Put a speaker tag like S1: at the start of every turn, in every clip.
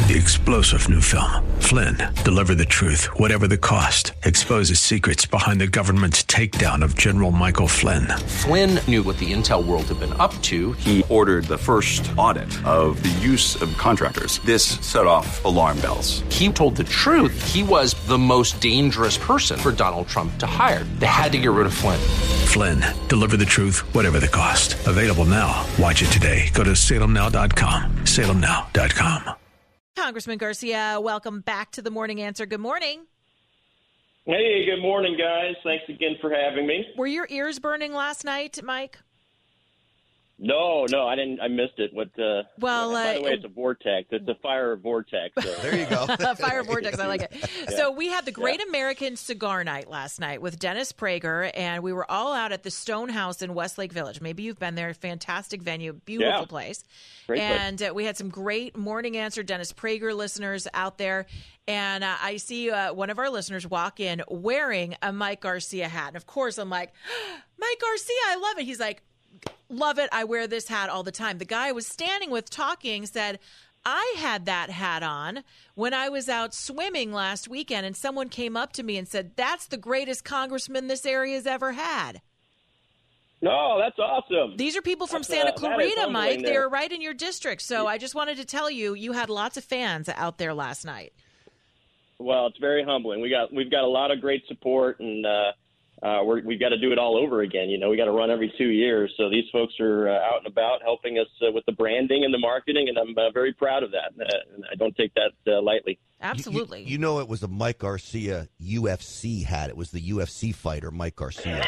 S1: The explosive new film, Flynn, deliver the truth, whatever the cost, exposes secrets behind the government's takedown of General Michael Flynn.
S2: Flynn knew what the intel world had been up to.
S3: He ordered the first audit of the use of contractors. This set off alarm bells.
S2: He told the truth. He was the most dangerous person for Donald Trump to hire. They had to get rid of Flynn.
S1: Flynn, deliver the truth, whatever the cost. Available now. Watch it today. Go to salemnow.com. salemnow.com.
S4: Congressman Garcia, welcome back to the Morning Answer. Good morning.
S5: Hey, good morning, guys. Thanks again for having me.
S4: Were your ears burning last night, Mike?
S5: No, I didn't. I missed it. By the way, it's a vortex. It's a fire vortex. So.
S6: There you go.
S4: Fire vortex. I like it. Yeah. So we had the Great American Cigar Night last night with Dennis Prager, and we were all out at the Stone House in Westlake Village. Maybe you've been there. Fantastic venue. Beautiful place.
S5: Great
S4: and
S5: place.
S4: We had some great Morning Answer Dennis Prager listeners out there. And I see one of our listeners walk in wearing a Mike Garcia hat. And, of course, I'm like, Mike Garcia, I love it. He's like, love it. I wear this hat all the time. The guy I was standing with talking said, I had that hat on when I was out swimming last weekend, and someone came up to me and said, that's the greatest congressman this area's ever had.
S5: No, that's awesome.
S4: These are people from Santa Clarita, Mike. They are right in your district. So I just wanted to tell you, you had lots of fans out there last night.
S5: Well, it's very humbling. We've got a lot of great support, and we've got to do it all over again. You know, we got to run every 2 years. So these folks are out and about helping us with the branding and the marketing, and I'm very proud of that. And I don't take that lightly.
S4: Absolutely.
S6: You know, it was a Mike Garcia UFC hat. It was the UFC fighter, Mike Garcia.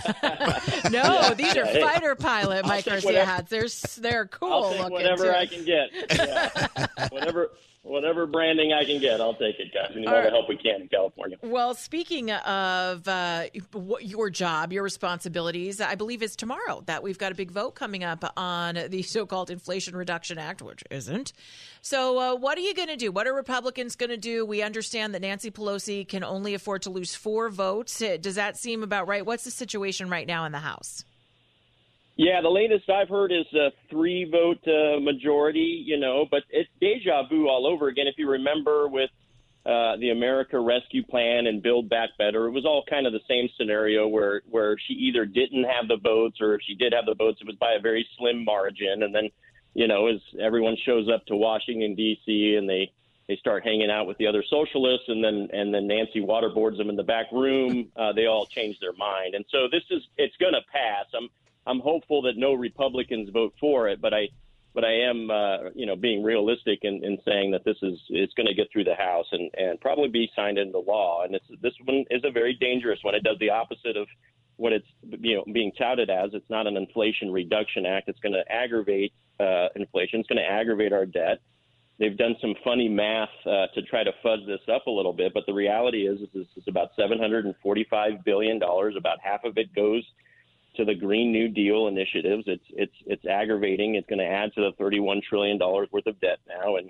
S4: No, these are fighter pilot Mike Garcia hats. They're cool
S5: I'll take
S4: looking.
S5: Whatever I can get. Yeah. Whatever branding I can get, I'll take it, guys. We need all the help we can in California.
S4: Well, speaking of your job, your responsibilities, I believe it's tomorrow that we've got a big vote coming up on the so-called Inflation Reduction Act, which isn't. So what are you going to do? What are Republicans going to do? We understand that Nancy Pelosi can only afford to lose 4 votes. Does that seem about right? What's the situation right now in the House?
S5: Yeah, the latest I've heard is a 3-vote majority, but it's deja vu all over again. If you remember with the America Rescue Plan and Build Back Better, it was all kind of the same scenario where she either didn't have the votes, or if she did have the votes, it was by a very slim margin. And then, as everyone shows up to Washington, D.C., and they start hanging out with the other socialists, and then Nancy waterboards them in the back room, they all change their mind. And so it's going to pass. I'm hopeful that no Republicans vote for it, but I am, being realistic in saying that it's going to get through the House and probably be signed into law. And this one is a very dangerous one. It does the opposite of what it's being touted as. It's not an Inflation Reduction Act. It's going to aggravate inflation. It's going to aggravate our debt. They've done some funny math to try to fuzz this up a little bit, but the reality is this is about $745 billion. About half of it goes to the Green New Deal initiatives. It's aggravating. It's going to add to the $31 trillion worth of debt now. And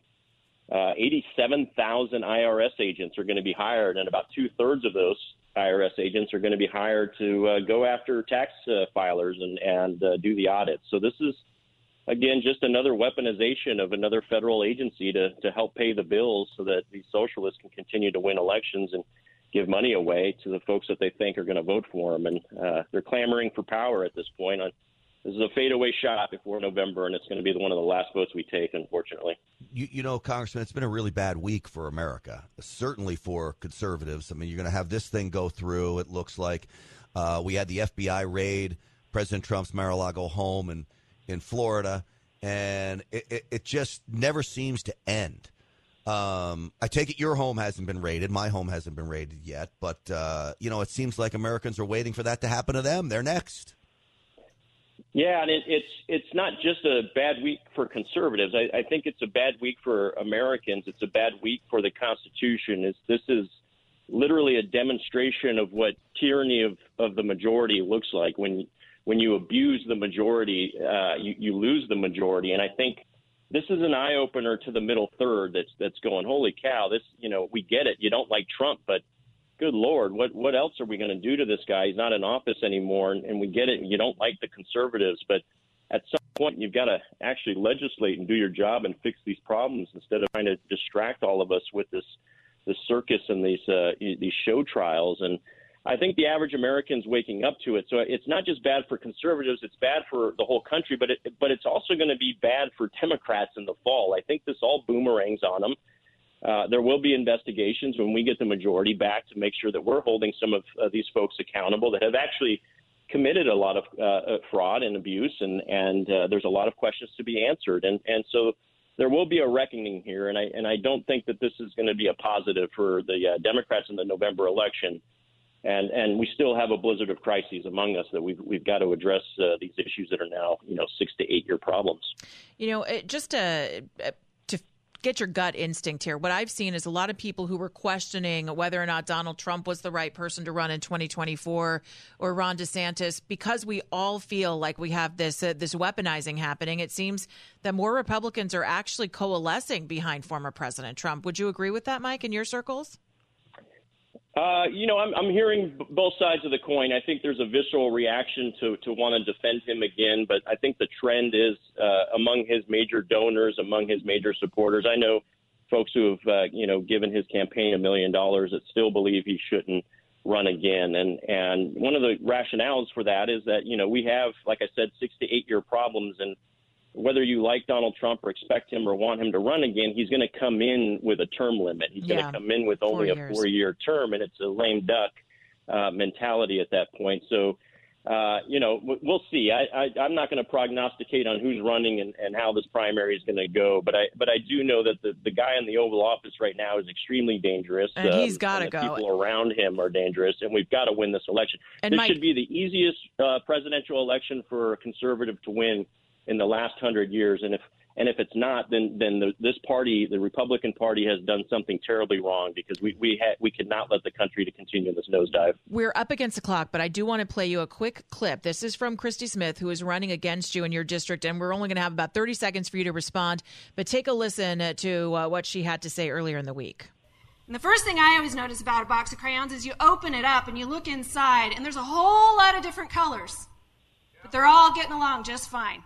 S5: 87,000 IRS agents are going to be hired, and about 2/3 of those IRS agents are going to be hired to go after tax filers and do the audits. So this is, again, just another weaponization of another federal agency to help pay the bills so that these socialists can continue to win elections and give money away to the folks that they think are going to vote for them. And they're clamoring for power at this point. This is a fadeaway shot before November, and it's going to be one of the last votes we take, unfortunately.
S6: Congressman, it's been a really bad week for America, certainly for conservatives. I mean, you're going to have this thing go through. It looks like we had the FBI raid President Trump's Mar-a-Lago home in Florida, and it just never seems to end. I take it your home hasn't been raided. My home hasn't been raided yet. But, it seems like Americans are waiting for that to happen to them. They're next.
S5: Yeah, and it's not just a bad week for conservatives. I think it's a bad week for Americans. It's a bad week for the Constitution. This is literally a demonstration of what tyranny of the majority looks like. When you abuse the majority, you lose the majority. And I think this is an eye-opener to the middle third that's going, holy cow, we get it. You don't like Trump, but good Lord, what else are we going to do to this guy? He's not in office anymore, and we get it. You don't like the conservatives, but at some point, you've got to actually legislate and do your job and fix these problems instead of trying to distract all of us with this circus and these show trials. And I think the average American's waking up to it. So it's not just bad for conservatives; it's bad for the whole country. But it's also going to be bad for Democrats in the fall. I think this all boomerangs on them. There will be investigations when we get the majority back to make sure that we're holding some of these folks accountable that have actually committed a lot of fraud and abuse, and there's a lot of questions to be answered. And so there will be a reckoning here, and I don't think that this is going to be a positive for the Democrats in the November election. And we still have a blizzard of crises among us that we've got to address these issues that are now 6 to 8 year problems.
S4: Just to get your gut instinct here, what I've seen is a lot of people who were questioning whether or not Donald Trump was the right person to run in 2024 or Ron DeSantis, because we all feel like we have this weaponizing happening. It seems that more Republicans are actually coalescing behind former President Trump. Would you agree with that, Mike, in your circles?
S5: I'm hearing both sides of the coin. I think there's a visceral reaction to want to defend him again, but I think the trend is among his major donors, among his major supporters. I know folks who have, given his campaign $1 million that still believe he shouldn't run again. And one of the rationales for that is that, we have, like I said, 6 to 8 year problems, and whether you like Donald Trump or expect him or want him to run again, he's going to come in with a term limit. He's going to come in with only a 4-year term, and it's a lame duck mentality at that point. So, we'll see. I'm not going to prognosticate on who's running and how this primary is going to go, but I do know that the guy in the Oval Office right now is extremely dangerous.
S4: And he's got to go.
S5: People around him are dangerous, and we've got to win this election. And this should be the easiest presidential election for a conservative to win in the last 100 years, and if it's not, then this party, the Republican Party, has done something terribly wrong, because we cannot let the country to continue this nosedive.
S4: We're up against the clock, but I do want to play you a quick clip. This is from Christy Smith, who is running against you in your district, and we're only going to have about 30 seconds for you to respond. But take a listen to what she had to say earlier in the week.
S7: And the first thing I always notice about a box of crayons is you open it up and you look inside, and there's a whole lot of different colors, but they're all getting along just fine.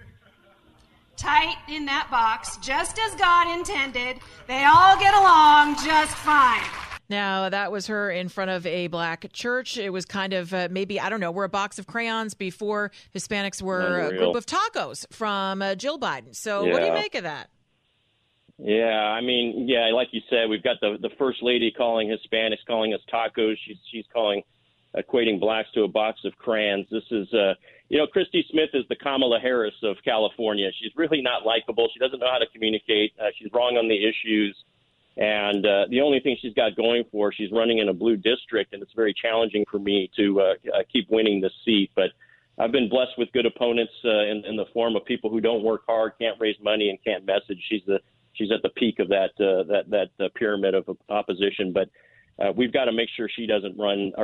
S7: Tight in that box, just as God intended. They all get along just fine.
S4: Now, that was her in front of a black church. It was kind of we're a box of crayons before Hispanics were a group of tacos from Jill Biden. So What do you make of that?
S5: Yeah, like you said, we've got the First Lady calling Hispanics, calling us tacos. She's equating blacks to a box of crayons. This is Christy Smith is the Kamala Harris of California. She's really not likable. She doesn't know how to communicate. She's wrong on the issues. And the only thing she's got going for her, she's running in a blue district, and it's very challenging for me to keep winning this seat. But I've been blessed with good opponents in the form of people who don't work hard, can't raise money, and can't message. She's at the peak of that pyramid of opposition. But we've got to make sure she doesn't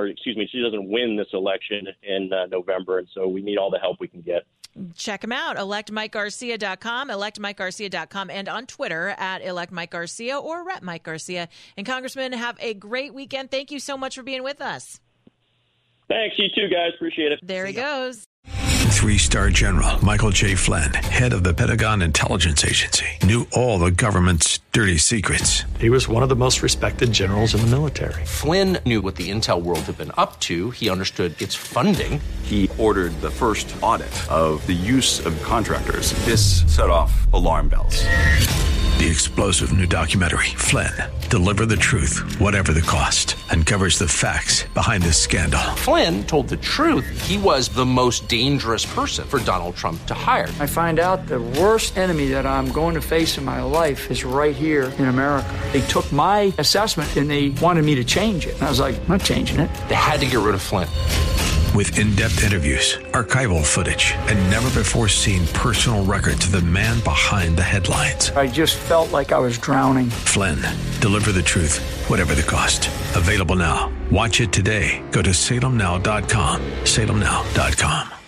S5: win this election in November. And so we need all the help we can get.
S4: Check him out, electmikegarcia.com, electmikegarcia.com, and on Twitter at electmikegarcia or Rep Mike Garcia. And Congressman, have a great weekend. Thank you so much for being with us.
S5: Thanks, you too, guys. Appreciate it.
S4: There he goes.
S1: 3-star General Michael J. Flynn, head of the Pentagon Intelligence Agency, knew all the government's dirty secrets.
S8: He was one of the most respected generals in the military.
S2: Flynn knew what the intel world had been up to. He understood its funding.
S3: He ordered the first audit of the use of contractors. This set off alarm bells.
S1: The explosive new documentary, Flynn, Deliver the Truth, Whatever the Cost, uncovers the facts behind this scandal.
S2: Flynn told the truth. He was the most dangerous person for Donald Trump to hire.
S9: I find out the worst enemy that I'm going to face in my life is right here in America. They took my assessment and they wanted me to change it. And I was like, I'm not changing it.
S2: They had to get rid of Flynn.
S1: With in-depth interviews, archival footage, and never-before-seen personal records of the man behind the headlines.
S9: I just felt like I was drowning.
S1: Flynn, Deliver the Truth, Whatever the Cost. Available now. Watch it today. Go to salemnow.com. salemnow.com.